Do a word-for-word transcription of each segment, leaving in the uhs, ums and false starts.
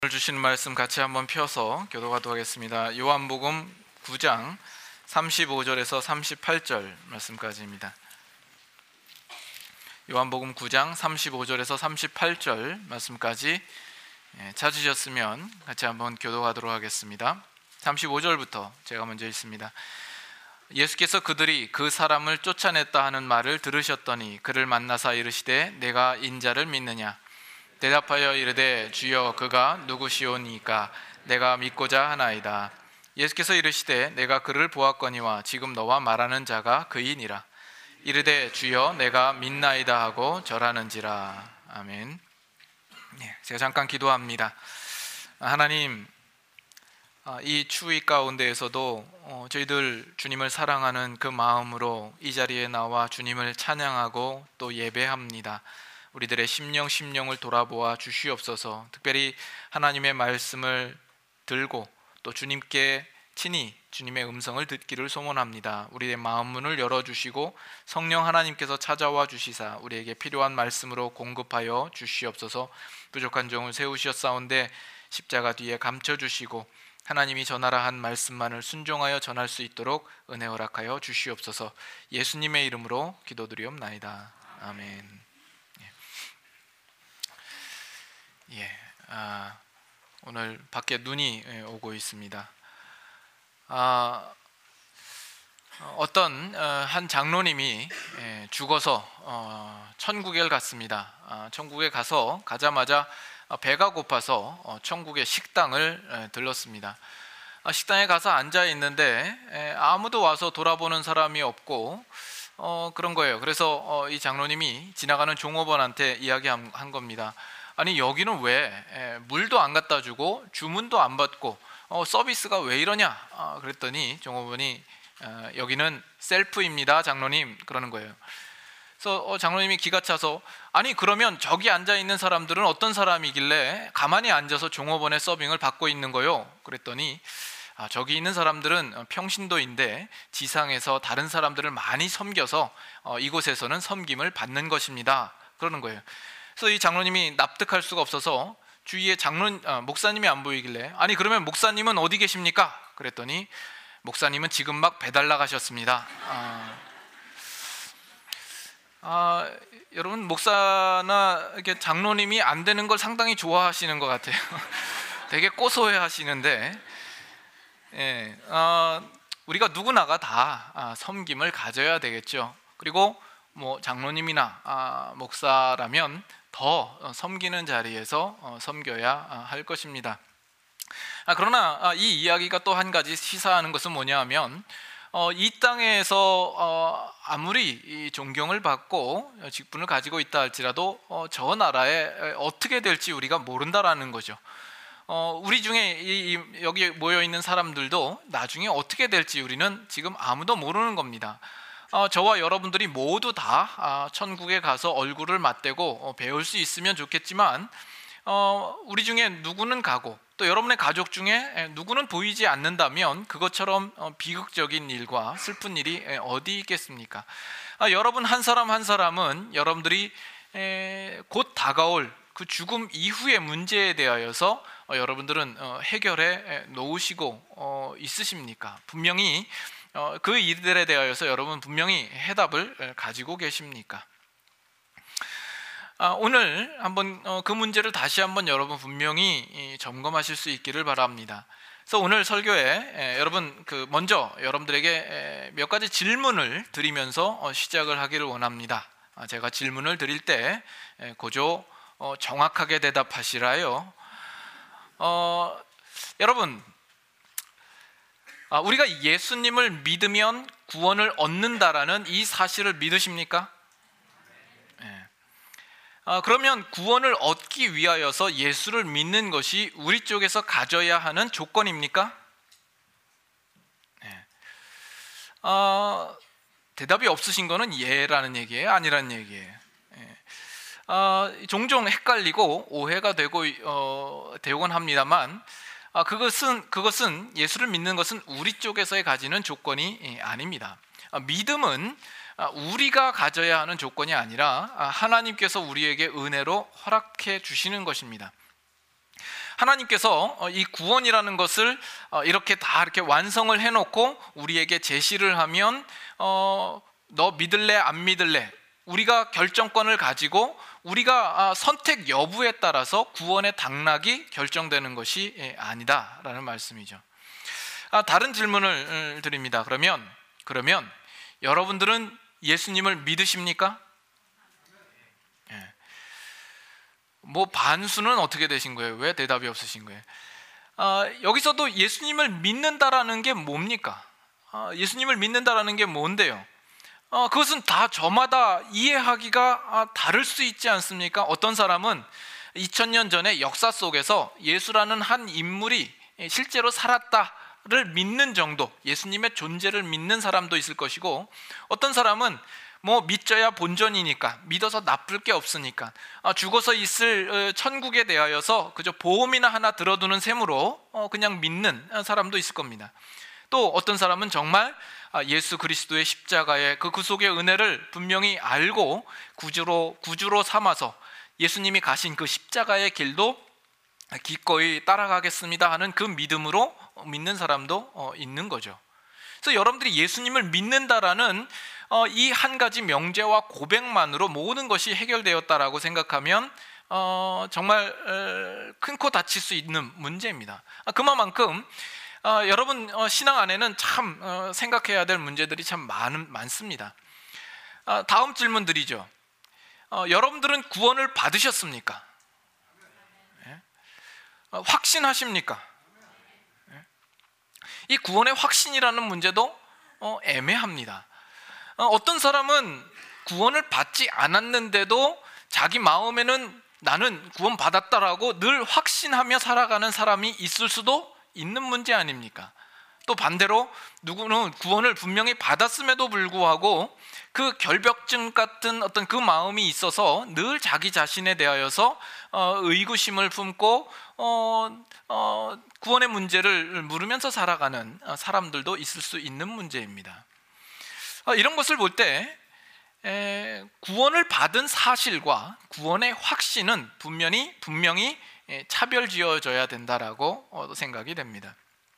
오늘 주시는 말씀 같이 한번 펴서 교독하도록 하겠습니다. 요한복음 구 장 삼십오 절에서 삼십팔 절 말씀까지입니다. 요한복음 구 장 삼십오 절에서 삼십팔 절 말씀까지 찾으셨으면 같이 한번 교독하도록 하겠습니다. 삼십오 절부터 제가 먼저 읽습니다. 예수께서 그들이 그 사람을 쫓아냈다 하는 말을 들으셨더니 그를 만나사 이르시되 내가 인자를 믿느냐? 대답하여 이르되 주여 그가 누구시오니까 내가 믿고자 하나이다. 예수께서 이르시되 내가 그를 보았거니와 지금 너와 말하는 자가 그이니라. 이르되 주여 내가 믿나이다 하고 절하는지라. 아멘. 제가 잠깐 기도합니다. 하나님, 이 추위 가운데에서도 저희들 주님을 사랑하는 그 마음으로 이 자리에 나와 주님을 찬양하고 또 예배합니다. 우리들의 심령 심령을 돌아보아 주시옵소서. 특별히 하나님의 말씀을 들고 또 주님께 친히 주님의 음성을 듣기를 소원합니다. 우리의 마음 문을 열어주시고 성령 하나님께서 찾아와 주시사 우리에게 필요한 말씀으로 공급하여 주시옵소서. 부족한 종을 세우셨사온데 십자가 뒤에 감춰주시고 하나님이 전하라 한 말씀만을 순종하여 전할 수 있도록 은혜 허락하여 주시옵소서. 예수님의 이름으로 기도드리옵나이다. 아멘. 예, 아, 오늘 밖에 눈이 오고 있습니다. 아, 어떤 한 장로님이 죽어서 천국에 갔습니다. 아, 천국에 가서 가자마자 배가 고파서 천국의 식당을 들렀습니다. 아, 식당에 가서 앉아 있는데 아무도 와서 돌아보는 사람이 없고 어, 그런 거예요. 그래서 어, 이 장로님이 지나가는 종업원한테 이야기한 한 겁니다. 아니 여기는 왜 에, 물도 안 갖다 주고 주문도 안 받고 어, 서비스가 왜 이러냐? 아, 그랬더니 종업원이 어, 여기는 셀프입니다 장로님, 그러는 거예요. 그래서 어, 장로님이 기가 차서 아니 그러면 저기 앉아 있는 사람들은 어떤 사람이길래 가만히 앉아서 종업원의 서빙을 받고 있는 거요? 그랬더니 아, 저기 있는 사람들은 평신도인데 지상에서 다른 사람들을 많이 섬겨서 어, 이곳에서는 섬김을 받는 것입니다, 그러는 거예요. 그래서 이 장로님이 납득할 수가 없어서 주위에 장로 아, 목사님이 안 보이길래 아니 그러면 목사님은 어디 계십니까? 그랬더니 목사님은 지금 막 배달 나가셨습니다. 아, 아, 여러분 목사나 이렇게 장로님이 안 되는 걸 상당히 좋아하시는 것 같아요. 되게 고소해하시는데, 예, 아, 우리가 누구나가 다 아, 섬김을 가져야 되겠죠. 그리고 뭐 장로님이나 아, 목사라면 더 섬기는 자리에서 섬겨야 할 것입니다. 아, 그러나 이 이야기가 또 한 가지 시사하는 것은 뭐냐 하면 어, 이 땅에서 어, 아무리 이 존경을 받고 직분을 가지고 있다 할지라도 어, 저 나라에 어떻게 될지 우리가 모른다라는 거죠. 어, 우리 중에 이, 이, 여기 모여있는 사람들도 나중에 어떻게 될지 우리는 지금 아무도 모르는 겁니다. 어, 저와 여러분들이 모두 다 아, 천국에 가서 얼굴을 맞대고 어, 배울 수 있으면 좋겠지만 어, 우리 중에 누구는 가고 또 여러분의 가족 중에 누구는 보이지 않는다면 그것처럼 어, 비극적인 일과 슬픈 일이 어디 있겠습니까? 아, 여러분 한 사람 한 사람은 여러분들이 에, 곧 다가올 그 죽음 이후의 문제에 대하여서 어, 여러분들은 어, 해결해 놓으시고 어, 있으십니까? 분명히 어, 그 일들에 대하여서 여러분 분명히 해답을 가지고 계십니까? 아, 오늘 한번 어, 그 문제를 다시 한번 여러분 분명히 이, 점검하실 수 있기를 바랍니다. 그래서 오늘 설교에 에, 여러분 그 먼저 여러분들에게 에, 몇 가지 질문을 드리면서 어, 시작을 하기를 원합니다. 아, 제가 질문을 드릴 때 에, 고조 어, 정확하게 대답하시라요. 어, 여러분, 아, 우리가 예수님을 믿으면 구원을 얻는다라는 이 사실을 믿으십니까? 네. 아, 그러면 구원을 얻기 위하여서 예수를 믿는 것이 우리 쪽에서 가져야 하는 조건입니까? 네. 아, 대답이 없으신 거는 예라는 얘기예요, 아니라는 얘기예요? 네. 아, 종종 헷갈리고 오해가 되고 어, 되곤 합니다만 아, 그것은, 그것은 예수를 믿는 것은 우리 쪽에서의 가지는 조건이 아닙니다. 아, 믿음은 우리가 가져야 하는 조건이 아니라 하나님께서 우리에게 은혜로 허락해 주시는 것입니다. 하나님께서 이 구원이라는 것을 이렇게 다 이렇게 완성을 해놓고 우리에게 제시를 하면 어, 너 믿을래 안 믿을래, 우리가 결정권을 가지고 우리가 선택 여부에 따라서 구원의 당락이 결정되는 것이 아니다라는 말씀이죠. 다른 질문을 드립니다. 그러면 그러면 여러분들은 예수님을 믿으십니까? 예. 뭐 반수는 어떻게 되신 거예요? 왜 대답이 없으신 거예요? 아, 여기서도 예수님을 믿는다라는 게 뭡니까? 아, 예수님을 믿는다라는 게 뭔데요? 아, 그것은 다 저마다 이해하기가 아, 다를 수 있지 않습니까? 어떤 사람은 이천 년 전에 역사 속에서 예수라는 한 인물이 실제로 살았다를 믿는 정도, 예수님의 존재를 믿는 사람도 있을 것이고, 어떤 사람은 뭐 믿져야 본전이니까, 믿어서 나쁠 게 없으니까, 아, 죽어서 있을 천국에 대하여서 그저 보험이나 하나 들어두는 셈으로 어, 그냥 믿는 사람도 있을 겁니다. 또 어떤 사람은 정말 예수 그리스도의 십자가의 그 구속의 은혜를 분명히 알고 구주로, 구주로 삼아서 예수님이 가신 그 십자가의 길도 기꺼이 따라가겠습니다 하는 그 믿음으로 믿는 사람도 있는 거죠. 그래서 여러분들이 예수님을 믿는다라는 이 한 가지 명제와 고백만으로 모든 것이 해결되었다라고 생각하면 어, 정말 큰 코 다칠 수 있는 문제입니다. 그만큼 어, 여러분 어, 신앙 안에는 참 어, 생각해야 될 문제들이 참 많, 많습니다. 어, 다음 질문 드리죠. 어, 여러분들은 구원을 받으셨습니까? 네. 어, 확신하십니까? 네. 이 구원의 확신이라는 문제도 어, 애매합니다. 어, 어떤 사람은 구원을 받지 않았는데도 자기 마음에는 나는 구원 받았다라고 늘 확신하며 살아가는 사람이 있을 수도 있는 문제 아닙니까? 또 반대로 누구는 구원을 분명히 받았음에도 불구하고 그 결벽증 같은 어떤 그 마음이 있어서 늘 자기 자신에 대하여서 어, 의구심을 품고 어, 어, 구원의 문제를 물으면서 살아가는 사람들도 있을 수 있는 문제입니다. 어, 이런 것을 볼 때 구원을 받은 사실과 구원의 확신은 분명히 분명히 차별지어져야 된다라고 생각이 됩니다.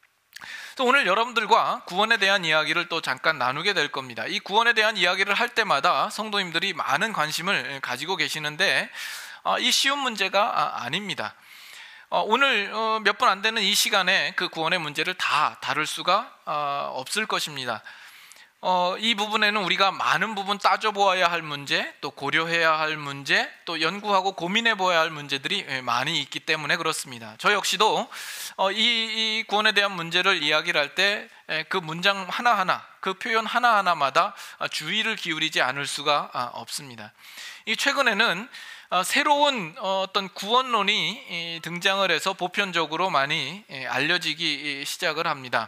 오늘 여러분들과 구원에 대한 이야기를 또 잠깐 나누게 될 겁니다. 이 구원에 대한 이야기를 할 때마다 성도님들이 많은 관심을 가지고 계시는데 이 쉬운 문제가 아닙니다. 오늘 몇 분 안 되는 이 시간에 그 구원의 문제를 다 다룰 수가 없을 것입니다. 어, 이 부분에는 우리가 많은 부분 따져보아야 할 문제, 또 고려해야 할 문제, 또 연구하고 고민해보아야 할 문제들이 많이 있기 때문에 그렇습니다. 저 역시도 어, 이, 이 구원에 대한 문제를 이야기를 할 때 그 문장 하나하나, 그 표현 하나하나마다 주의를 기울이지 않을 수가 없습니다. 이 최근에는 새로운 어떤 구원론이 등장을 해서 보편적으로 많이 알려지기 시작을 합니다.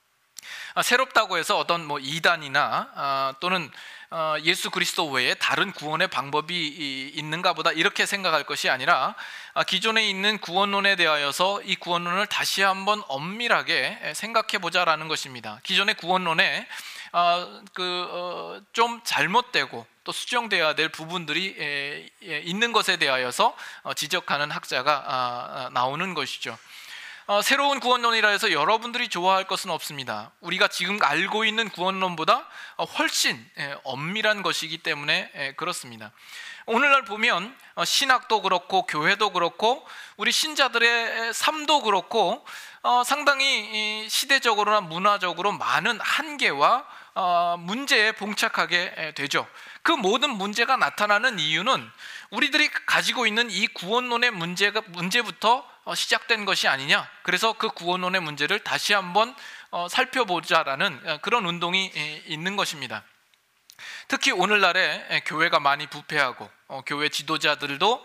새롭다고 해서 어떤 뭐 이단이나 또는 예수 그리스도 외에 다른 구원의 방법이 있는가 보다 이렇게 생각할 것이 아니라 기존에 있는 구원론에 대하여서 이 구원론을 다시 한번 엄밀하게 생각해 보자라는 것입니다. 기존의 구원론에 그 좀 잘못되고 또 수정되어야 될 부분들이 있는 것에 대하여서 지적하는 학자가 나오는 것이죠. 어, 새로운 구원론이라 해서 여러분들이 좋아할 것은 없습니다. 우리가 지금 알고 있는 구원론보다 훨씬 엄밀한 것이기 때문에 그렇습니다. 오늘날 보면 신학도 그렇고 교회도 그렇고 우리 신자들의 삶도 그렇고 어, 상당히 시대적으로나 문화적으로 많은 한계와 어, 문제에 봉착하게 되죠. 그 모든 문제가 나타나는 이유는 우리들이 가지고 있는 이 구원론의 문제가, 문제부터 시작된 것이 아니냐. 그래서 그 구원론의 문제를 다시 한번 살펴보자라는 그런 운동이 있는 것입니다. 특히 오늘날에 교회가 많이 부패하고 교회 지도자들도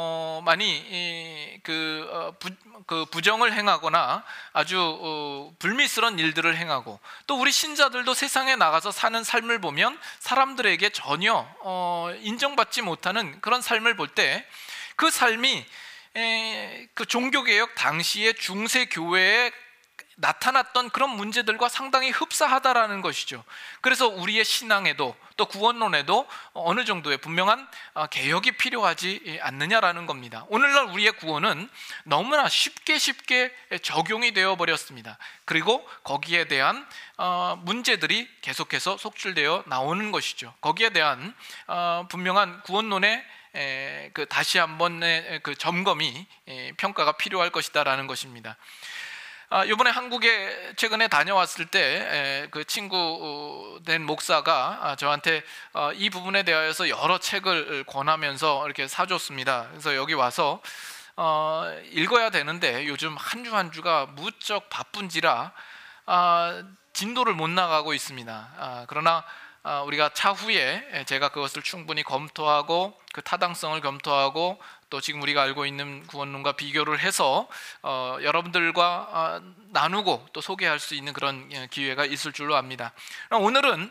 많이 그 부정을 행하거나 아주 불미스러운 일들을 행하고, 또 우리 신자들도 세상에 나가서 사는 삶을 보면 사람들에게 전혀 인정받지 못하는 그런 삶을 볼 때 그 삶이 그 종교개혁 당시의 중세 교회의 나타났던 그런 문제들과 상당히 흡사하다라는 것이죠. 그래서 우리의 신앙에도 또 구원론에도 어느 정도의 분명한 개혁이 필요하지 않느냐라는 겁니다. 오늘날 우리의 구원은 너무나 쉽게 쉽게 적용이 되어 버렸습니다. 그리고 거기에 대한 문제들이 계속해서 속출되어 나오는 것이죠. 거기에 대한 분명한 구원론의 그 다시 한번의 그 점검이 평가가 필요할 것이다라는 것입니다. 아, 이번에 한국에 최근에 다녀왔을 때 그 친구 된 목사가 저한테 이 부분에 대하여서 여러 책을 권하면서 이렇게 사줬습니다. 그래서 여기 와서 어, 읽어야 되는데 요즘 한 주 한 주가 무척 바쁜지라 아, 진도를 못 나가고 있습니다. 아, 그러나 아, 우리가 차후에 제가 그것을 충분히 검토하고 그 타당성을 검토하고 또 지금 우리가 알고 있는 구원론과 비교를 해서 어, 여러분들과 어, 나누고 또 소개할 수 있는 그런 기회가 있을 줄로 압니다. 오늘은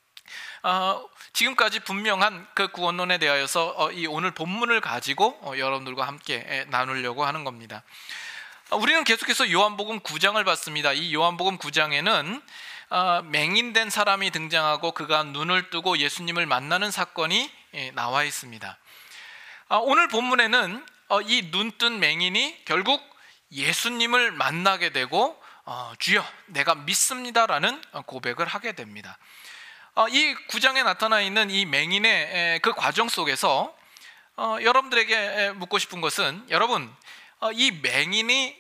어, 지금까지 분명한 그 구원론에 대하여서 어, 이 오늘 본문을 가지고 어, 여러분들과 함께 나누려고 하는 겁니다. 어, 우리는 계속해서 요한복음 구 장을 봤습니다. 이 요한복음 구 장에는 어, 맹인된 사람이 등장하고 그가 눈을 뜨고 예수님을 만나는 사건이 예, 나와 있습니다. 어, 오늘 본문에는 어, 이 눈뜬 맹인이 결국 예수님을 만나게 되고 어, 주여 내가 믿습니다라는 고백을 하게 됩니다. 어, 이 구 장에 나타나 있는 이 맹인의 에, 그 과정 속에서 어, 여러분들에게 묻고 싶은 것은 여러분 어, 이 맹인이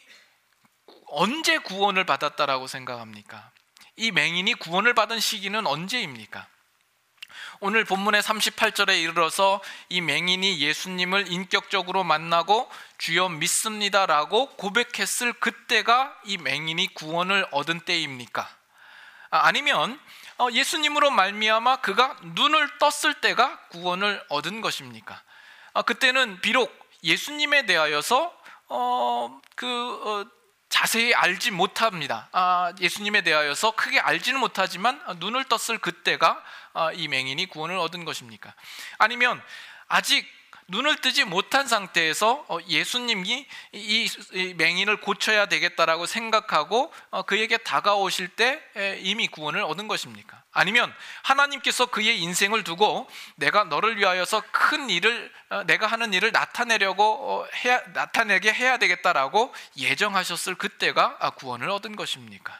언제 구원을 받았다라고 생각합니까? 이 맹인이 구원을 받은 시기는 언제입니까? 오늘 본문의 삼십팔 절에 이르러서 이 맹인이 예수님을 인격적으로 만나고 주여 믿습니다라고 고백했을 그때가 이 맹인이 구원을 얻은 때입니까? 아니면 예수님으로 말미암아 그가 눈을 떴을 때가 구원을 얻은 것입니까? 그때는 비록 예수님에 대하여서 어, 그 어, 자세히 알지 못합니다. 아, 예수님에 대하여서 크게 알지는 못하지만 눈을 떴을 그때가 아, 이 맹인이 구원을 얻은 것입니까? 아니면 아직 눈을 뜨지 못한 상태에서 어, 예수님이 이, 이 맹인을 고쳐야 되겠다라고 생각하고 어, 그에게 다가오실 때 에, 이미 구원을 얻은 것입니까? 아니면 하나님께서 그의 인생을 두고 내가 너를 위하여서 큰 일을 어, 내가 하는 일을 나타내려고 어, 해야, 나타내게 해야 되겠다라고 예정하셨을 그때가 아, 구원을 얻은 것입니까?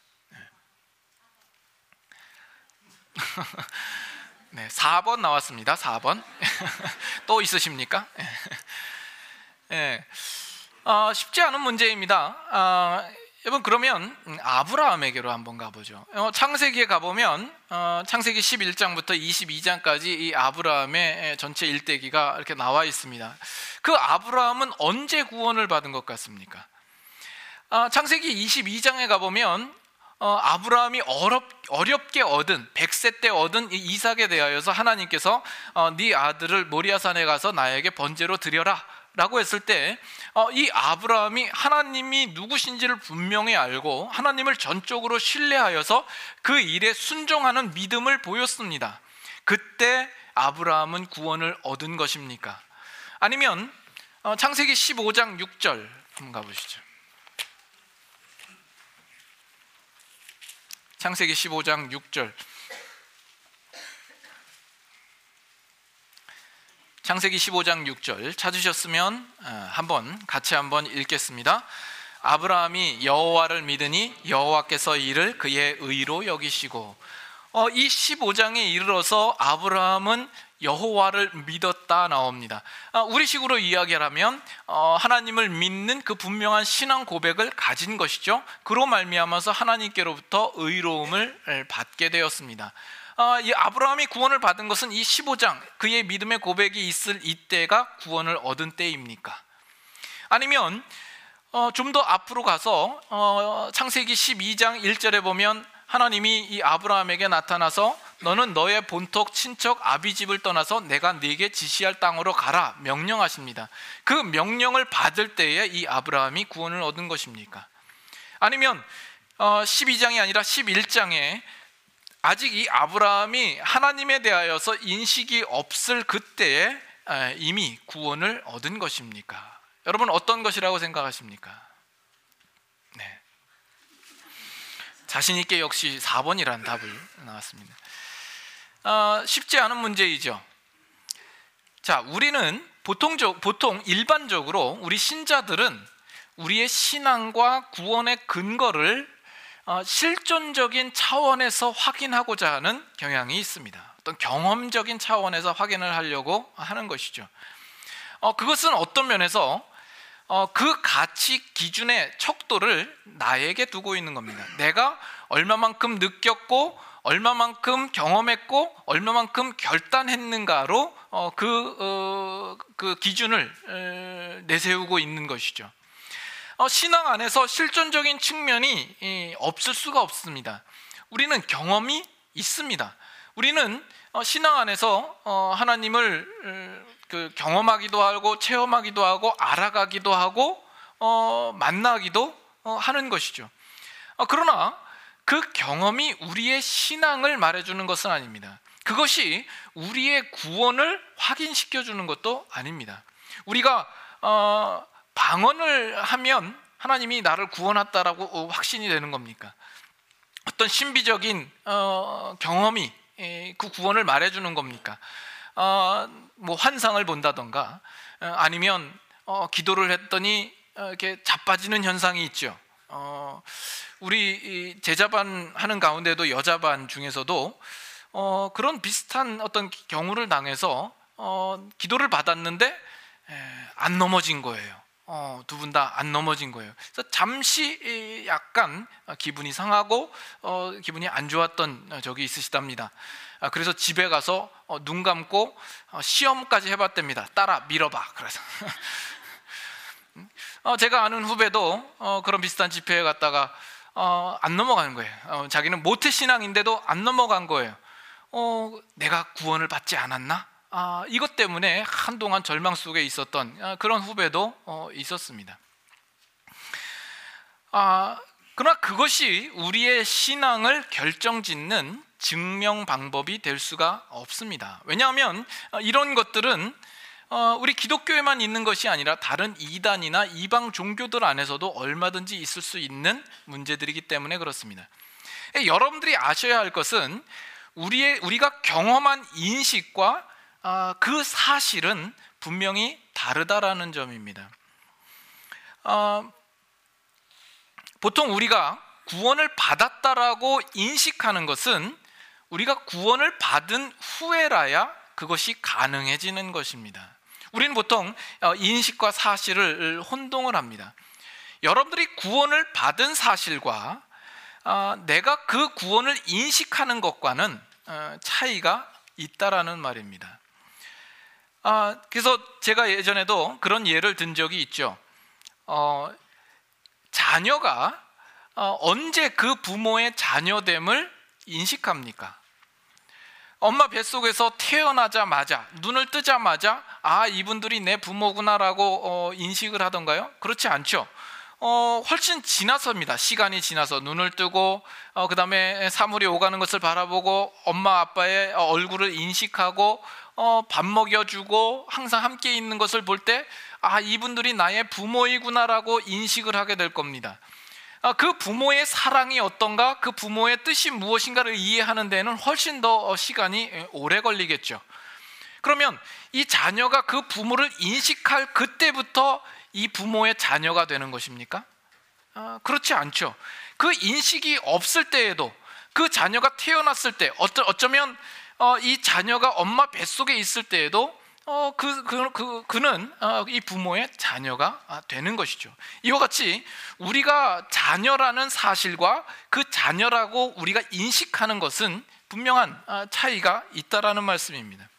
네, 사 번 나왔습니다. 사 번 또 있으십니까? 네. 어, 쉽지 않은 문제입니다. 어, 여러분 그러면 아브라함에게로 한번 가보죠. 어, 창세기에 가보면 어, 창세기 십일 장부터 이십이 장까지 이 아브라함의 전체 일대기가 이렇게 나와 있습니다. 그 아브라함은 언제 구원을 받은 것 같습니까? 어, 창세기 이십이 장에 가보면 어, 아브라함이 어렵, 어렵게 얻은 백 세 때 얻은 이 이삭에 대하여서 하나님께서 어, 네 아들을 모리아산에 가서 나에게 번제로 드려라 라고 했을 때 어, 이 아브라함이 하나님이 누구신지를 분명히 알고 하나님을 전적으로 신뢰하여서 그 일에 순종하는 믿음을 보였습니다. 그때 아브라함은 구원을 얻은 것입니까? 아니면 어, 창세기 십오 장 육 절 한번 가보시죠. 창세기 십오 장 육 절. 창세기 십오 장 육 절 찾으셨으면 한번 같이 한번 읽겠습니다. 아브라함이 여호와를 믿으니 여호와께서 이를 그의 의로 여기시고. 어, 이 십오 장에 이르러서 아브라함은 여호와를 믿었다 나옵니다. 아, 우리식으로 이야기하면 어, 하나님을 믿는 그 분명한 신앙 고백을 가진 것이죠. 그로 말미암아서 하나님께로부터 의로움을 받게 되었습니다. 아, 이 아브라함이 구원을 받은 것은 이 십오 장 그의 믿음의 고백이 있을 이때가 구원을 얻은 때입니까? 아니면 어, 좀 더 앞으로 가서 어, 창세기 십이 장 일 절에 보면 하나님이 이 아브라함에게 나타나서 너는 너의 본토 친척 아비집을 떠나서 내가 네게 지시할 땅으로 가라 명령하십니다. 그 명령을 받을 때에 이 아브라함이 구원을 얻은 것입니까? 아니면 어, 십이 장이 아니라 십일 장에 아직 이 아브라함이 하나님에 대하여서 인식이 없을 그때에 이미 구원을 얻은 것입니까? 여러분 어떤 것이라고 생각하십니까? 네. 자신 있게 역시 사 번이라는 답을 나왔습니다. 어, 쉽지 않은 문제이죠. 자, 우리는 보통적, 보통 일반적으로 우리 신자들은 우리의 신앙과 구원의 근거를 어, 실존적인 차원에서 확인하고자 하는 경향이 있습니다. 어떤 경험적인 차원에서 확인을 하려고 하는 것이죠. 어, 그것은 어떤 면에서 어, 그 가치 기준의 척도를 나에게 두고 있는 겁니다. 내가 얼마만큼 느꼈고 얼마만큼 경험했고 얼마만큼 결단했는가로 어, 그, 어, 그 기준을 에, 내세우고 있는 것이죠. 어, 신앙 안에서 실존적인 측면이 이, 없을 수가 없습니다. 우리는 경험이 있습니다. 우리는 어, 신앙 안에서 어, 하나님을 어, 그 경험하기도 하고 체험하기도 하고 알아가기도 하고 어, 만나기도 어, 하는 것이죠. 어, 그러나 그 경험이 우리의 신앙을 말해주는 것은 아닙니다. 그것이 우리의 구원을 확인시켜주는 것도 아닙니다. 우리가 어, 방언을 하면 하나님이 나를 구원했다라고 확신이 되는 겁니까? 어떤 신비적인 어, 경험이 그 구원을 말해주는 겁니까? 어, 뭐 환상을 본다던가 어, 아니면 어, 기도를 했더니 어, 이렇게 자빠지는 현상이 있죠. 어, 우리 제자반 하는 가운데도 여자반 중에서도 어, 그런 비슷한 어떤 경우를 당해서 어, 기도를 받았는데 에, 안 넘어진 거예요. 어, 두 분 다 안 넘어진 거예요. 그래서 잠시 약간 기분이 상하고 어, 기분이 안 좋았던 적이 있으시답니다. 아, 그래서 집에 가서 어, 눈 감고 어, 시험까지 해봤답니다. 따라 밀어봐. 그래서 어, 제가 아는 후배도 어, 그런 비슷한 집회에 갔다가 어, 안 넘어가는 거예요. 어, 자기는 모태신앙인데도 안 넘어간 거예요. 어, 내가 구원을 받지 않았나? 아, 이것 때문에 한동안 절망 속에 있었던 아, 그런 후배도 어, 있었습니다. 아, 그러나 그것이 우리의 신앙을 결정짓는 증명 방법이 될 수가 없습니다. 왜냐하면 이런 것들은 어, 우리 기독교에만 있는 것이 아니라 다른 이단이나 이방 종교들 안에서도 얼마든지 있을 수 있는 문제들이기 때문에 그렇습니다. 여러분들이 아셔야 할 것은 우리의, 우리가 경험한 인식과 어, 그 사실은 분명히 다르다라는 점입니다. 어, 보통 우리가 구원을 받았다라고 인식하는 것은 우리가 구원을 받은 후에라야 그것이 가능해지는 것입니다. 우리는 보통 인식과 사실을 혼동을 합니다. 여러분들이 구원을 받은 사실과 내가 그 구원을 인식하는 것과는 차이가 있다라는 말입니다. 그래서 제가 예전에도 그런 예를 든 적이 있죠. 어, 자녀가 언제 그 부모의 자녀됨을 인식합니까? 엄마 뱃속에서 태어나자마자 눈을 뜨자마자 아, 이분들이 내 부모구나라고 어, 인식을 하던가요? 그렇지 않죠. 어, 훨씬 지나서입니다. 시간이 지나서 눈을 뜨고 어, 그 다음에 사물이 오가는 것을 바라보고 엄마 아빠의 얼굴을 인식하고 어, 밥 먹여주고 항상 함께 있는 것을 볼 때 아, 이분들이 나의 부모이구나라고 인식을 하게 될 겁니다. 그 부모의 사랑이 어떤가, 그 부모의 뜻이 무엇인가를 이해하는 데는 훨씬 더 시간이 오래 걸리겠죠. 그러면 이 자녀가 그 부모를 인식할 그때부터 이 부모의 자녀가 되는 것입니까? 아, 그렇지 않죠. 그 인식이 없을 때에도 그 자녀가 태어났을 때 어쩌, 어쩌면 어, 이 자녀가 엄마 뱃속에 있을 때에도 어, 그, 그, 그, 그는 어, 이 부모의 자녀가 되는 것이죠. 이와 같이 우리가 자녀라는 사실과 그 자녀라고 우리가 인식하는 것은 분명한 차이가 있다라는 말씀입니다.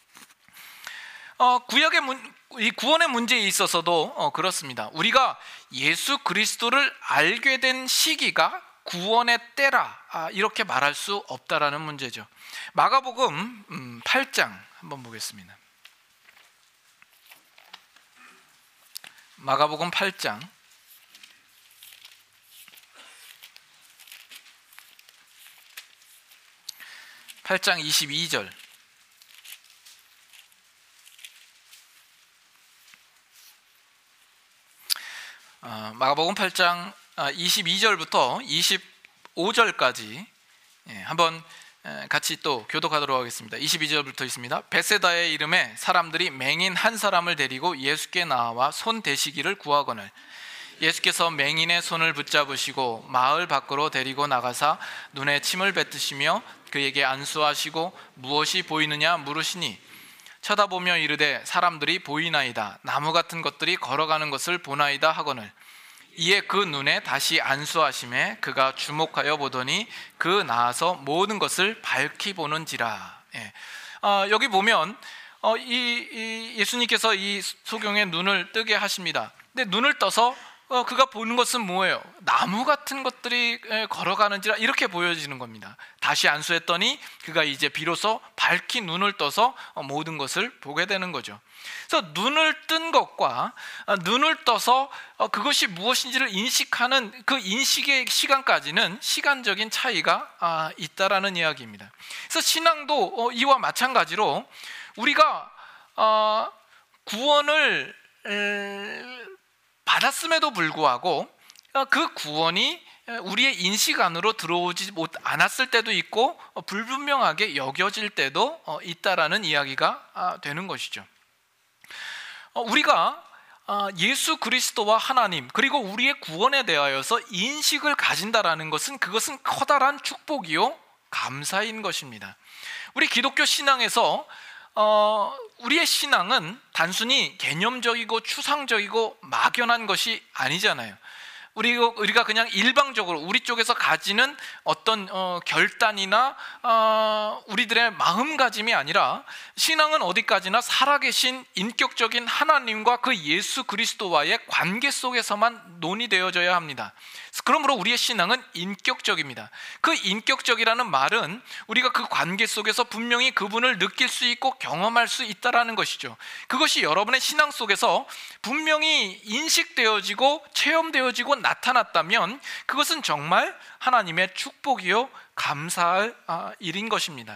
어, 구약의 문, 이 구원의 문제에 있어서도 어, 그렇습니다. 우리가 예수 그리스도를 알게 된 시기가 구원의 때라 아, 이렇게 말할 수 없다라는 문제죠. 마가복음 음, 팔 장 한번 보겠습니다. 마가복음 팔 장 팔 장 이십이 절. 어, 마가복음 팔 장 이십이 절부터 이십오 오 절까지 한번 같이 또 교독하도록 하겠습니다. 이십이 절부터 있습니다. 베세다의 이름에 사람들이 맹인 한 사람을 데리고 예수께 나와 손 대시기를 구하거늘 예수께서 맹인의 손을 붙잡으시고 마을 밖으로 데리고 나가사 눈에 침을 뱉으시며 그에게 안수하시고 무엇이 보이느냐 물으시니 쳐다보며 이르되 사람들이 보이나이다. 나무 같은 것들이 걸어가는 것을 보나이다 하거늘 이에 그 눈에 다시 안수하심에 그가 주목하여 보더니 그 나아서 모든 것을 밝히 보는지라. 예. 어, 여기 보면 어, 이, 이 예수님께서 이 소경의 눈을 뜨게 하십니다. 근데 눈을 떠서 어, 그가 보는 것은 뭐예요? 나무 같은 것들이 걸어가는지라 이렇게 보여지는 겁니다. 다시 안수했더니 그가 이제 비로소 밝히 눈을 떠서 모든 것을 보게 되는 거죠. 그래서 눈을 뜬 것과 눈을 떠서 그것이 무엇인지를 인식하는 그 인식의 시간까지는 시간적인 차이가 있다라는 이야기입니다. 그래서 신앙도 이와 마찬가지로 우리가 구원을 받았음에도 불구하고 그 구원이 우리의 인식 안으로 들어오지 않았을 때도 있고 불분명하게 여겨질 때도 있다라는 이야기가 되는 것이죠. 우리가 예수 그리스도와 하나님 그리고 우리의 구원에 대하여서 인식을 가진다라는 것은 그것은 커다란 축복이요 감사인 것입니다. 우리 기독교 신앙에서 어, 우리의 신앙은 단순히 개념적이고 추상적이고 막연한 것이 아니잖아요. 우리, 우리가 그냥 일방적으로 우리 쪽에서 가지는 어떤 어, 결단이나 어, 우리들의 마음가짐이 아니라 신앙은 어디까지나 살아계신 인격적인 하나님과 그 예수 그리스도와의 관계 속에서만 논의되어져야 합니다. 그러므로 우리의 신앙은 인격적입니다. 그 인격적이라는 말은 우리가 그 관계 속에서 분명히 그분을 느낄 수 있고 경험할 수 있다는 것이죠. 그것이 여러분의 신앙 속에서 분명히 인식되어지고 체험되어지고 나타났다면 그것은 정말 하나님의 축복이요 감사할 일인 것입니다.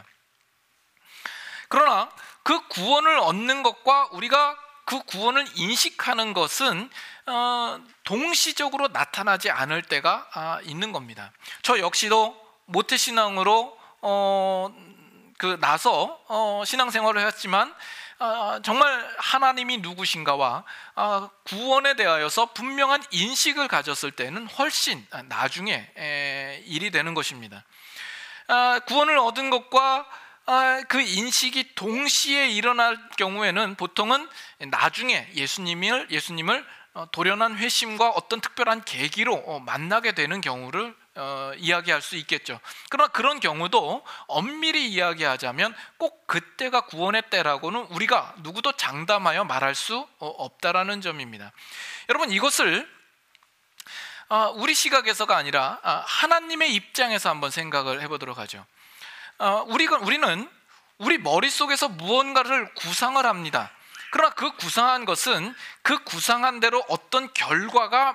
그러나 그 구원을 얻는 것과 우리가 그 구원을 인식하는 것은 어, 동시적으로 나타나지 않을 때가 아, 있는 겁니다. 저 역시도 모태신앙으로 어, 그 나서 어, 신앙생활을 했지만 어, 정말 하나님이 누구신가와 어, 구원에 대하여서 분명한 인식을 가졌을 때는 훨씬 나중에 에, 일이 되는 것입니다. 어, 구원을 얻은 것과 아, 그 인식이 동시에 일어날 경우에는 보통은 나중에 예수님을 예수님을 돌연한 회심과 어떤 특별한 계기로 만나게 되는 경우를 어, 이야기할 수 있겠죠. 그러나 그런 경우도 엄밀히 이야기하자면 꼭 그때가 구원의 때라고는 우리가 누구도 장담하여 말할 수 없다라는 점입니다. 여러분 이것을 어, 우리 시각에서가 아니라 하나님의 입장에서 한번 생각을 해보도록 하죠. 어, 우리가, 우리는 우리 머릿속에서 무언가를 구상을 합니다. 그러나 그 구상한 것은 그 구상한 대로 어떤 결과가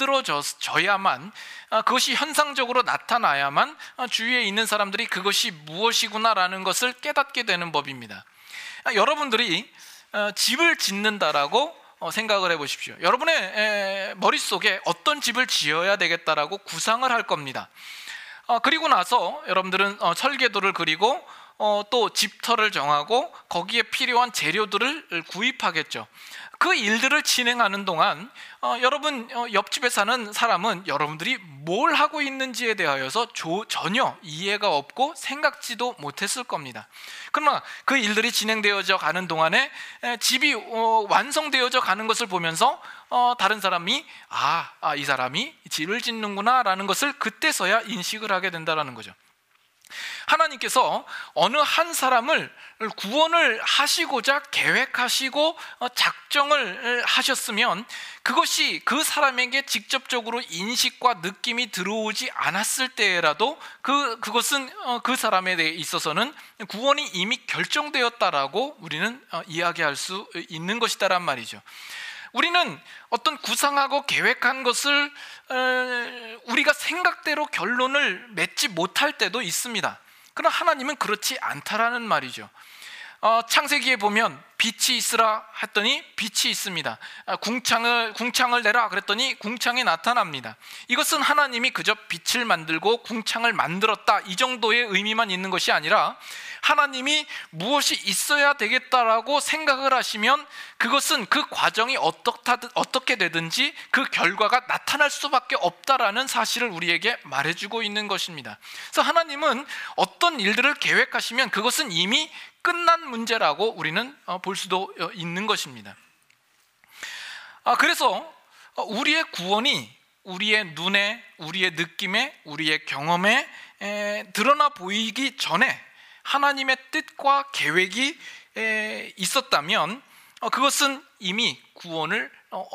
만들어져야만 어, 그것이 현상적으로 나타나야만 어, 주위에 있는 사람들이 그것이 무엇이구나라는 것을 깨닫게 되는 법입니다. 어, 여러분들이 어, 집을 짓는다라고 어, 생각을 해보십시오. 여러분의 에, 머릿속에 어떤 집을 지어야 되겠다라고 구상을 할 겁니다. 어, 그리고 나서 여러분들은 어, 설계도를 그리고 어, 또 집터를 정하고 거기에 필요한 재료들을 구입하겠죠. 그 일들을 진행하는 동안 어, 여러분 어, 옆집에 사는 사람은 여러분들이 뭘 하고 있는지에 대하여서 조, 전혀 이해가 없고 생각지도 못했을 겁니다. 그러나 그 일들이 진행되어져 가는 동안에 에, 집이 어, 완성되어져 가는 것을 보면서 어, 다른 사람이 아, 아, 이 사람이 집을 짓는구나 라는 것을 그때서야 인식을 하게 된다는 거죠. 하나님께서 어느 한 사람을 구원을 하시고자 계획하시고 작정을 하셨으면 그것이 그 사람에게 직접적으로 인식과 느낌이 들어오지 않았을 때라도 그, 그것은 그 사람에 대해 있어서는 구원이 이미 결정되었다라고 우리는 이야기할 수 있는 것이다란 말이죠. 우리는 어떤 구상하고 계획한 것을 우리가 생각대로 결론을 맺지 못할 때도 있습니다. 그러나 하나님은 그렇지 않다라는 말이죠. 어, 창세기에 보면 빛이 있으라 했더니 빛이 있습니다. 아, 궁창을 궁창을 내라 그랬더니 궁창이 나타납니다. 이것은 하나님이 그저 빛을 만들고 궁창을 만들었다 이 정도의 의미만 있는 것이 아니라 하나님이 무엇이 있어야 되겠다라고 생각을 하시면 그것은 그 과정이 어떻게 되든지 그 결과가 나타날 수밖에 없다라는 사실을 우리에게 말해주고 있는 것입니다. 그래서 하나님은 어떤 일들을 계획하시면 그것은 이미 끝난 문제라고 우리는 볼 수도 있는 것입니다. 그래서 우리의 구원이 우리의 눈에, 우리의 느낌에, 우리의 경험에 드러나 보이기 전에 하나님의 뜻과 계획이 있었다면 그것은 이미 구원을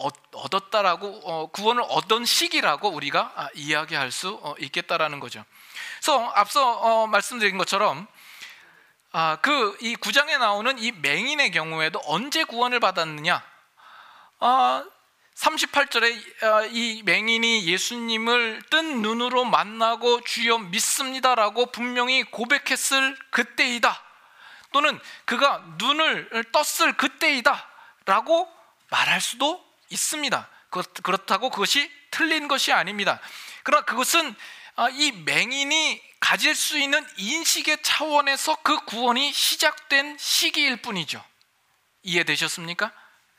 얻었다라고, 구원을 얻은 시기라고 우리가 이야기할 수 있겠다라는 거죠. 그래서 앞서 말씀드린 것처럼 아, 그 이 구 장에 나오는 이 맹인의 경우에도 언제 구원을 받았느냐? 아, 삼십팔 절에 이 맹인이 예수님을 뜬 눈으로 만나고 주여 믿습니다라고 분명히 고백했을 그때이다, 또는 그가 눈을 떴을 그때이다 라고 말할 수도 있습니다. 그렇다고 그것이 틀린 것이 아닙니다. 그러나 그것은 이 맹인이 가질 수 있는 인식의 차원에서 그 구원이 시작된 시기일 뿐이죠. 이해되셨습니까?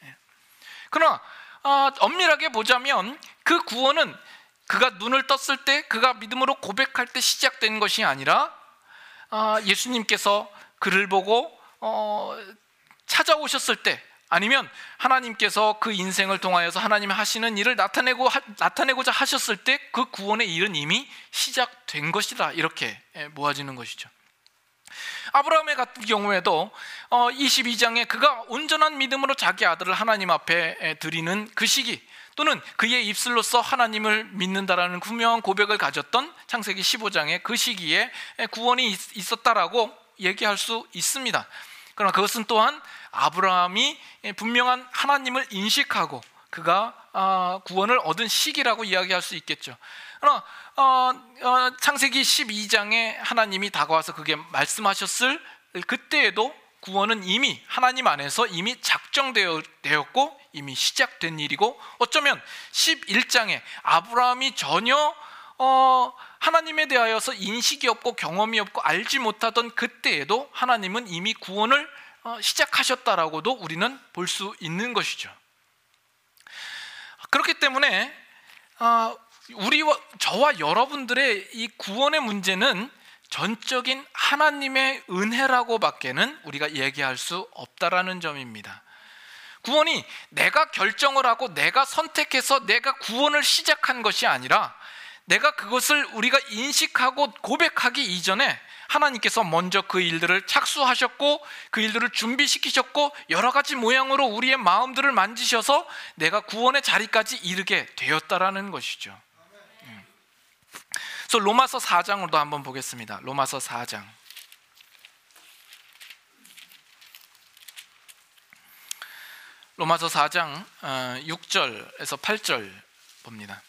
그러나 어, 엄밀하게 보자면 그 구원은 그가 눈을 떴을 때, 그가 믿음으로 고백할 때 시작된 것이 아니라 어, 예수님께서 그를 보고 어, 찾아오셨을 때, 아니면 하나님께서 그 인생을 통하여서 하나님이 하시는 일을 나타내고, 하, 나타내고자 하셨을 때 그 구원의 일은 이미 시작된 것이다, 이렇게 모아지는 것이죠. 아브라함의 같은 경우에도 이십이 장에 그가 온전한 믿음으로 자기 아들을 하나님 앞에 드리는 그 시기, 또는 그의 입술로서 하나님을 믿는다라는 분명한 고백을 가졌던 창세기 십오 장의 그 시기에 구원이 있었다라고 얘기할 수 있습니다. 그러나 그것은 또한 아브라함이 분명한 하나님을 인식하고 그가 구원을 얻은 시기라고 이야기할 수 있겠죠. 그러나 어, 어, 창세기 십이 장에 하나님이 다가와서 그게 말씀하셨을 그때에도 구원은 이미 하나님 안에서 이미 작정되었고 이미 시작된 일이고, 어쩌면 십일 장에 아브라함이 전혀 어, 하나님에 대하여서 인식이 없고 경험이 없고 알지 못하던 그때에도 하나님은 이미 구원을 어, 시작하셨다라고도 우리는 볼 수 있는 것이죠. 그렇기 때문에 어, 우리와 저와 여러분들의 이 구원의 문제는 전적인 하나님의 은혜라고 밖에는 우리가 얘기할 수 없다라는 점입니다. 구원이 내가 결정을 하고 내가 선택해서 내가 구원을 시작한 것이 아니라 내가 그것을 우리가 인식하고 고백하기 이전에 하나님께서 먼저 그 일들을 착수하셨고 그 일들을 준비시키셨고 여러 가지 모양으로 우리의 마음들을 만지셔서 내가 구원의 자리까지 이르게 되었다라는 것이죠. 그래서 로마서 사 장으로도 한번 보겠습니다. 로마서 사 장. 로마서 사 장 육 절에서 팔 절 봅니다.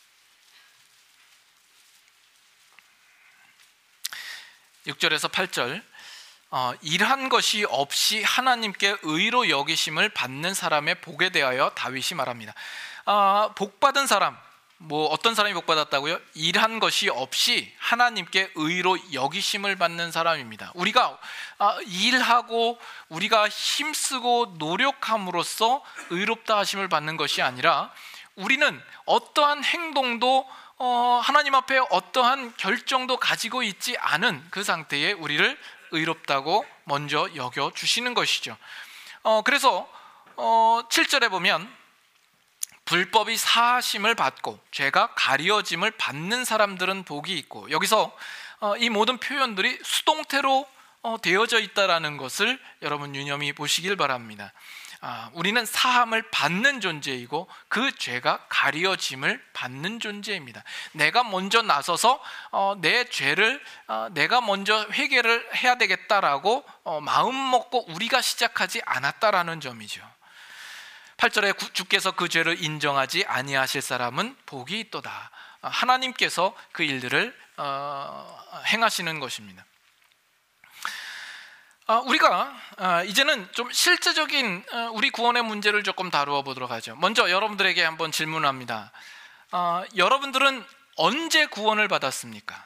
육 절에서 팔 절. 어, 일한 것이 없이 하나님께 의로 여기심을 받는 사람의 복에 대하여 다윗이 말합니다. 어, 복받은 사람, 뭐 어떤 사람이 복받았다고요? 일한 것이 없이 하나님께 의로 여기심을 받는 사람입니다. 우리가 일하고 우리가 힘쓰고 노력함으로써 의롭다 하심을 받는 것이 아니라 우리는 어떠한 행동도 어, 하나님 앞에 어떠한 결정도 가지고 있지 않은 그 상태에 우리를 의롭다고 먼저 여겨주시는 것이죠. 어, 그래서 어, 칠 절에 보면 불법이 사하심을 받고 죄가 가리워짐을 받는 사람들은 복이 있고, 여기서 이 모든 표현들이 수동태로 되어져 있다는 것을 여러분 유념히 보시길 바랍니다. 우리는 사함을 받는 존재이고 그 죄가 가리워짐을 받는 존재입니다. 내가 먼저 나서서 내 죄를 내가 먼저 회개를 해야 되겠다라고 마음 먹고 우리가 시작하지 않았다라는 점이죠. 팔 절에 주께서 그 죄를 인정하지 아니하실 사람은 복이 있도다. 하나님께서 그 일들을 어, 행하시는 것입니다. 우리가 이제는 좀 실제적인 우리 구원의 문제를 조금 다루어 보도록 하죠. 먼저 여러분들에게 한번 질문합니다. 여러분들은 언제 구원을 받았습니까?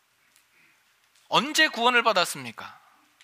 언제 구원을 받았습니까?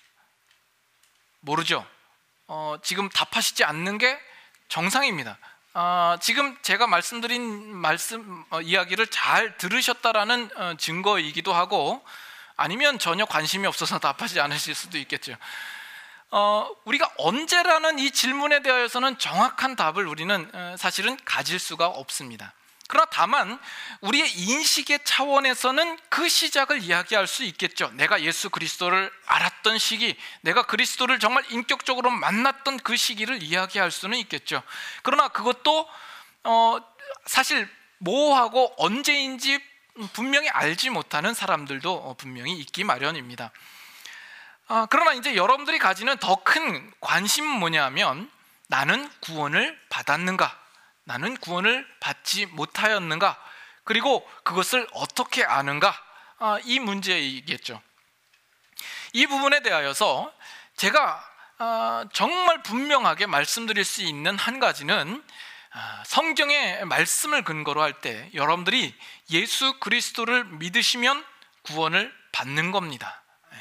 모르죠. 어, 지금 답하시지 않는 게 정상입니다. 어, 지금 제가 말씀드린 말씀 어, 이야기를 잘 들으셨다라는 어, 증거이기도 하고, 아니면 전혀 관심이 없어서 답하지 않으실 수도 있겠죠. 어, 우리가 언제라는 이 질문에 대하여서는 정확한 답을 우리는 어, 사실은 가질 수가 없습니다. 그러나 다만 우리의 인식의 차원에서는 그 시작을 이야기할 수 있겠죠. 내가 예수 그리스도를 알았던 시기, 내가 그리스도를 정말 인격적으로 만났던 그 시기를 이야기할 수는 있겠죠. 그러나 그것도 어, 사실 뭐하고 언제인지 분명히 알지 못하는 사람들도 분명히 있기 마련입니다. 아, 그러나 이제 여러분들이 가지는 더 큰 관심은 뭐냐면, 나는 구원을 받았는가? 나는 구원을 받지 못하였는가? 그리고 그것을 어떻게 아는가? 아, 이 문제이겠죠. 이 부분에 대하여서 제가 아, 정말 분명하게 말씀드릴 수 있는 한 가지는, 아, 성경의 말씀을 근거로 할 때 여러분들이 예수 그리스도를 믿으시면 구원을 받는 겁니다.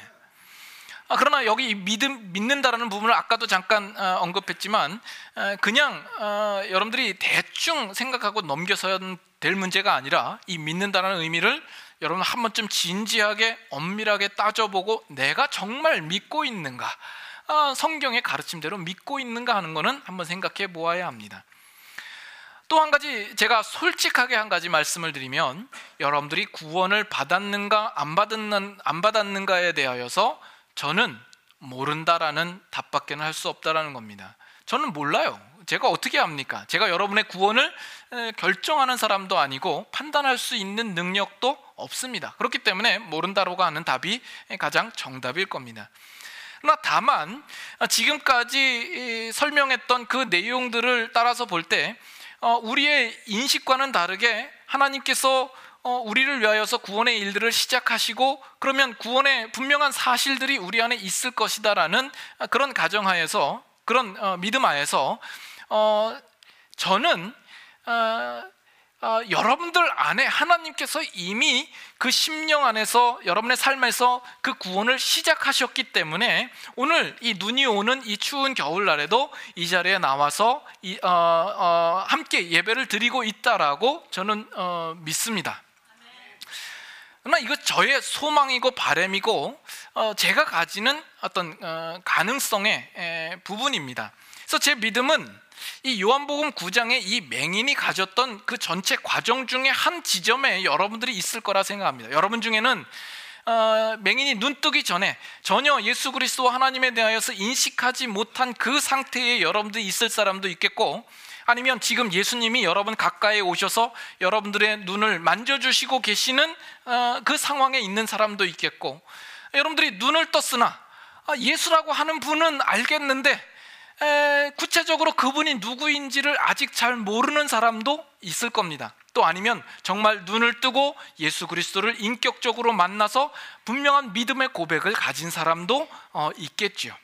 아, 그러나 여기 믿음, 믿는다라는 부분을 아까도 잠깐 어, 언급했지만 어, 그냥 어, 여러분들이 대충 생각하고 넘겨서야 될 문제가 아니라, 이 믿는다는 의미를 여러분 한 번쯤 진지하게 엄밀하게 따져보고 내가 정말 믿고 있는가, 아, 성경의 가르침대로 믿고 있는가 하는 것은 한번 생각해 보아야 합니다. 또 한 가지, 제가 솔직하게 한 가지 말씀을 드리면, 여러분들이 구원을 받았는가 안 받았는, 안 받았는가에 대하여서 저는 모른다라는 답밖에는 할 수 없다라는 겁니다. 저는 몰라요. 제가 어떻게 합니까? 제가 여러분의 구원을 결정하는 사람도 아니고 판단할 수 있는 능력도 없습니다. 그렇기 때문에 모른다라고 하는 답이 가장 정답일 겁니다. 그러나 다만 지금까지 설명했던 그 내용들을 따라서 볼 때 우리의 인식과는 다르게 하나님께서 어, 우리를 위하여서 구원의 일들을 시작하시고, 그러면 구원의 분명한 사실들이 우리 안에 있을 것이다라는 그런 가정하에서, 그런 어, 믿음 하에서 어, 저는 어, 어, 여러분들 안에 하나님께서 이미 그 심령 안에서 여러분의 삶에서 그 구원을 시작하셨기 때문에 오늘 이 눈이 오는 이 추운 겨울날에도 이 자리에 나와서 이, 어, 어, 함께 예배를 드리고 있다라고 저는 어, 믿습니다. 그러나 이거 저의 소망이고 바람이고 어, 제가 가지는 어떤 어, 가능성의 에, 부분입니다. 그래서 제 믿음은 이 요한복음 구 장의 이 맹인이 가졌던 그 전체 과정 중에 한 지점에 여러분들이 있을 거라 생각합니다. 여러분 중에는 어, 맹인이 눈 뜨기 전에 전혀 예수 그리스도와 하나님에 대하여서 인식하지 못한 그 상태에 여러분들이 있을 사람도 있겠고, 아니면 지금 예수님이 여러분 가까이 오셔서 여러분들의 눈을 만져주시고 계시는 그 상황에 있는 사람도 있겠고, 여러분들이 눈을 떴으나 예수라고 하는 분은 알겠는데 구체적으로 그분이 누구인지를 아직 잘 모르는 사람도 있을 겁니다. 또 아니면 정말 눈을 뜨고 예수 그리스도를 인격적으로 만나서 분명한 믿음의 고백을 가진 사람도 있겠죠.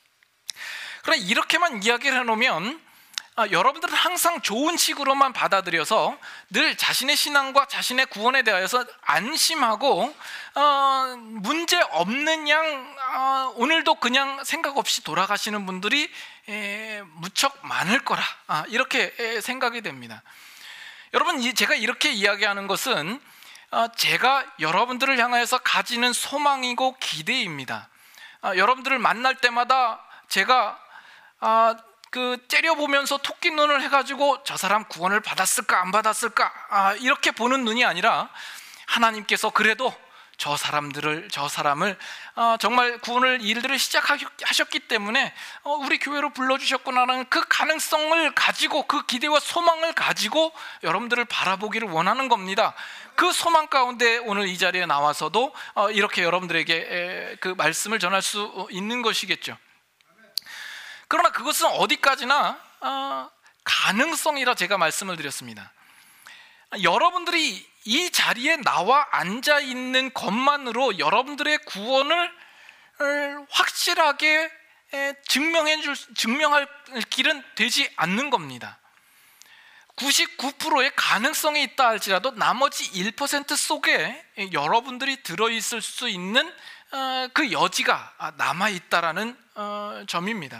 그러나 이렇게만 이야기를 해놓으면 아, 여러분들은 항상 좋은 식으로만 받아들여서 늘 자신의 신앙과 자신의 구원에 대하여서 안심하고 어, 문제 없는 양 어, 오늘도 그냥 생각 없이 돌아가시는 분들이 에, 무척 많을 거라, 아, 이렇게 에, 생각이 됩니다. 여러분, 이, 제가 이렇게 이야기하는 것은 어, 제가 여러분들을 향하여서 가지는 소망이고 기대입니다. 어, 여러분들을 만날 때마다 제가 어, 그 째려보면서 토끼 눈을 해가지고 저 사람 구원을 받았을까 안 받았을까, 아, 이렇게 보는 눈이 아니라, 하나님께서 그래도 저 사람들을 저 사람을 어, 정말 구원을 일들을 시작하셨기 때문에 어, 우리 교회로 불러주셨구나라는 그 가능성을 가지고, 그 기대와 소망을 가지고 여러분들을 바라보기를 원하는 겁니다. 그 소망 가운데 오늘 이 자리에 나와서도 어, 이렇게 여러분들에게 에, 그 말씀을 전할 수 있는 것이겠죠. 그러나 그것은 어디까지나 어, 가능성이라 제가 말씀을 드렸습니다. 여러분들이 이 자리에 나와 앉아 있는 것만으로 여러분들의 구원을 확실하게 증명해 줄, 증명할 길은 되지 않는 겁니다. 구십구 퍼센트의 가능성이 있다 할지라도 나머지 일 퍼센트 속에 여러분들이 들어있을 수 있는 그 여지가 남아있다라는 점입니다.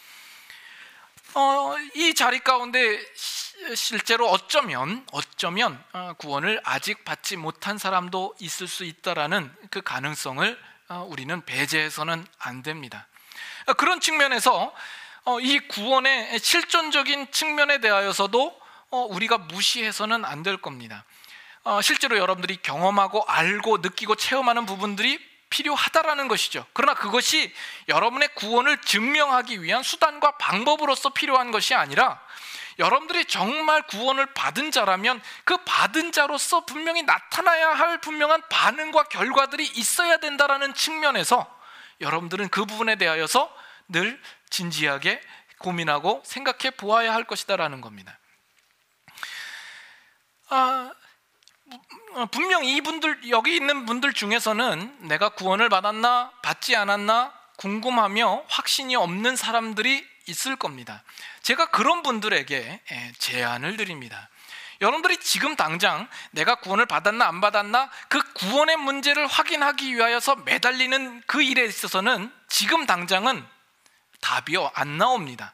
어, 이 자리 가운데 실제로 어쩌면 어쩌면 구원을 아직 받지 못한 사람도 있을 수 있다라는 그 가능성을 우리는 배제해서는 안 됩니다. 그런 측면에서 이 구원의 실존적인 측면에 대하여서도 우리가 무시해서는 안 될 겁니다. 실제로 여러분들이 경험하고 알고 느끼고 체험하는 부분들이 필요하다라는 것이죠. 그러나 그것이 여러분의 구원을 증명하기 위한 수단과 방법으로서 필요한 것이 아니라, 여러분들이 정말 구원을 받은 자라면 그 받은 자로서 분명히 나타나야 할 분명한 반응과 결과들이 있어야 된다라는 측면에서 여러분들은 그 부분에 대하여서 늘 진지하게 고민하고 생각해 보아야 할 것이다라는 겁니다. 아, 분명 이분들, 여기 있는 분들 중에서는 내가 구원을 받았나 받지 않았나 궁금하며 확신이 없는 사람들이 있을 겁니다. 제가 그런 분들에게 제안을 드립니다. 여러분들이 지금 당장 내가 구원을 받았나 안 받았나 그 구원의 문제를 확인하기 위하여서 매달리는 그 일에 있어서는 지금 당장은 답이 안 나옵니다.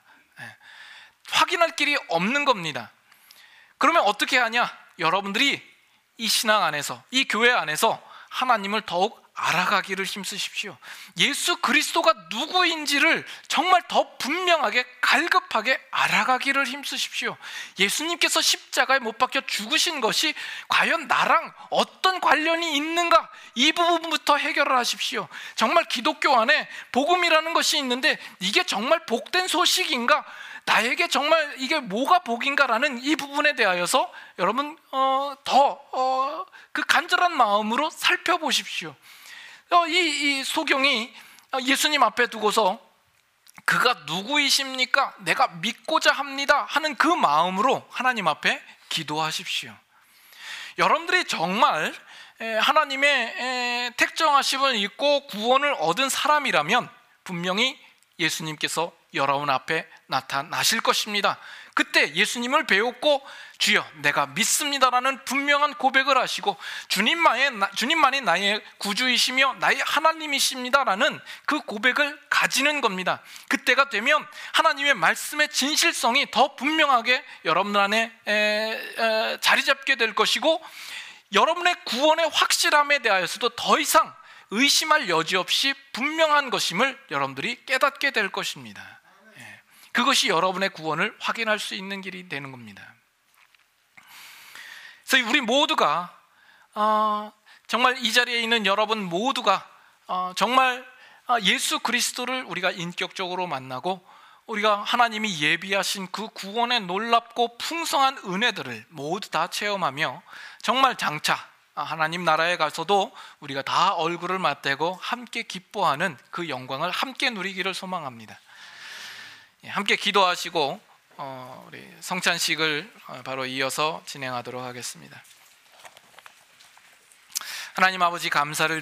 확인할 길이 없는 겁니다. 그러면 어떻게 하냐? 여러분들이 이 신앙 안에서, 이 교회 안에서 하나님을 더욱 알아가기를 힘쓰십시오. 예수 그리스도가 누구인지를 정말 더 분명하게 갈급하게 알아가기를 힘쓰십시오. 예수님께서 십자가에 못 박혀 죽으신 것이 과연 나랑 어떤 관련이 있는가, 이 부분부터 해결을 하십시오. 정말 기독교 안에 복음이라는 것이 있는데 이게 정말 복된 소식인가, 나에게 정말 이게 뭐가 복인가라는 이 부분에 대하여서 여러분 어, 더 어, 그 간절한 마음으로 살펴보십시오. 어, 이, 이 소경이 예수님 앞에 두고서 그가 누구이십니까? 내가 믿고자 합니다 하는 그 마음으로 하나님 앞에 기도하십시오. 여러분들이 정말 하나님의 택정하심을 입고 구원을 얻은 사람이라면 분명히 예수님께서 여러분 앞에 나타나실 것입니다. 그때 예수님을 배웠고 주여 내가 믿습니다라는 분명한 고백을 하시고 주님만이, 주님만이 나의 구주이시며 나의 하나님이십니다라는 그 고백을 가지는 겁니다. 그때가 되면 하나님의 말씀의 진실성이 더 분명하게 여러분들 안에 에, 에, 자리 잡게 될 것이고, 여러분의 구원의 확실함에 대하여서도 더 이상 의심할 여지 없이 분명한 것임을 여러분들이 깨닫게 될 것입니다. 예. 그것이 여러분의 구원을 확인할 수 있는 길이 되는 겁니다. 그래서 우리 모두가 어, 정말 이 자리에 있는 여러분 모두가 어, 정말 예수 그리스도를 우리가 인격적으로 만나고 우리가 하나님이 예비하신 그 구원의 놀랍고 풍성한 은혜들을 모두 다 체험하며 정말 장차 하나님 나라에 가서도 우리가 다 얼굴을 맞대고 함께 기뻐하는 그 영광을 함께 누리기를 소망합니다. 함께 기도하시고 우리 성찬식을 바로 이어서 진행하도록 하겠습니다. 하나님 아버지 감사를